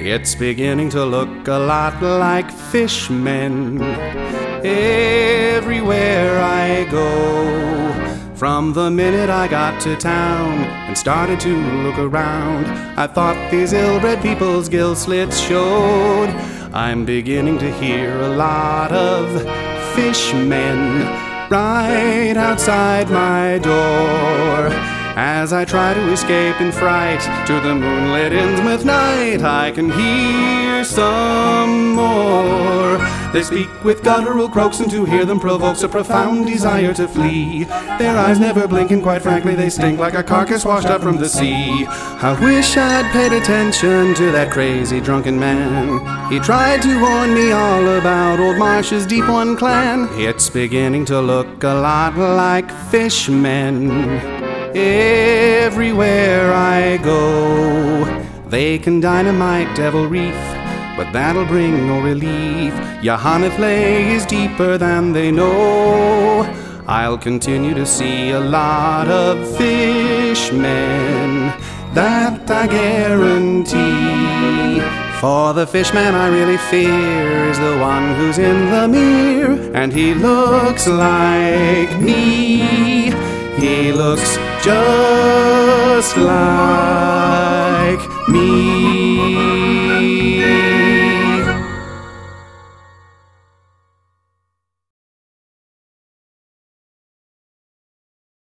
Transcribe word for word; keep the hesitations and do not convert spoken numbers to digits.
It's beginning to look a lot like fishmen everywhere I go. From the minute I got to town and started to look around, I thought these ill-bred people's gill slits showed. I'm beginning to hear a lot of fishmen right outside my door. As I try to escape in fright to the moonlit Innsmouth night, I can hear some more. They speak with guttural croaks, and to hear them provokes a profound desire to flee. Their eyes never blink, and quite frankly they stink like a carcass washed up from the sea. I wish I'd paid attention to that crazy drunken man. He tried to warn me all about old Marsh's Deep One clan. It's beginning to look a lot like fishmen everywhere I go. They can dynamite Devil Reef, but that'll bring no relief. Yohannes is deeper than they know. I'll continue to see a lot of fishmen, that I guarantee. For the fishman I really fear is the one who's in the mirror, and he looks like me. He looks just like me.